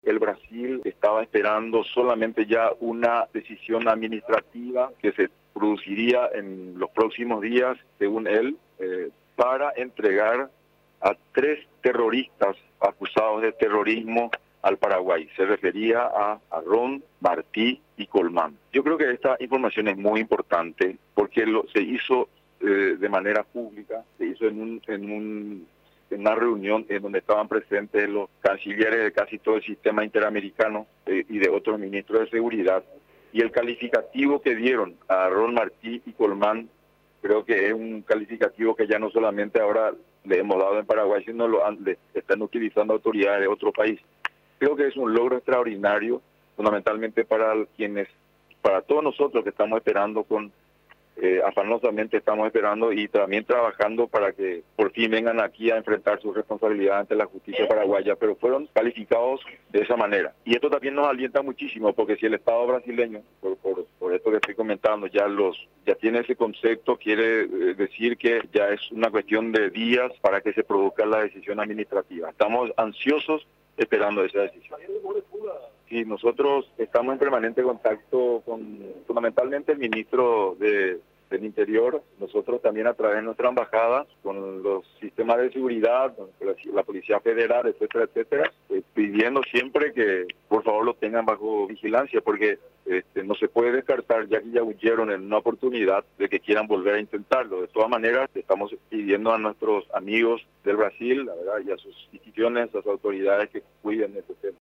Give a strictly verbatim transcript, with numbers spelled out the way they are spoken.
el Brasil estaba esperando solamente ya una decisión administrativa que se produciría en los próximos días, según él, eh, para entregar a tres terroristas acusados de terrorismo al Paraguay. Se refería a Aarón, Martí y Colmán. Yo creo que esta información es muy importante porque lo, se hizo eh, de manera pública, se hizo en, un, en, un, en una reunión en donde estaban presentes los cancilleres de casi todo el sistema interamericano eh, y de otros ministros de seguridad. Y el calificativo que dieron a Aarón, Martí y Colmán creo que es un calificativo que ya no solamente ahora le hemos dado en Paraguay, sino lo han, le están utilizando autoridades de otro país. Creo que es un logro extraordinario, fundamentalmente para quienes, para todos nosotros que estamos esperando con, eh, afanosamente estamos esperando y también trabajando para que por fin vengan aquí a enfrentar su responsabilidad ante la justicia paraguaya, pero fueron calificados de esa manera. Y esto también nos alienta muchísimo, porque si el Estado brasileño, por, por, por esto que estoy comentando, ya los ya tiene ese concepto, quiere eh, decir que ya es una cuestión de días para que se produzca la decisión administrativa. Estamos ansiosos esperando esa decisión. Sí, nosotros estamos en permanente contacto con fundamentalmente el ministro de, del Interior, nosotros también a través de nuestra embajada, con los sistemas de seguridad, con la, la Policía Federal, etcétera, etcétera, eh, pidiendo siempre que por favor lo tengan bajo vigilancia, porque este, no se puede descartar, ya que ya huyeron en una oportunidad de que quieran volver a intentarlo. De todas maneras, estamos pidiendo a nuestros amigos del Brasil, la verdad, y a sus instituciones, a sus autoridades que cuiden este tema.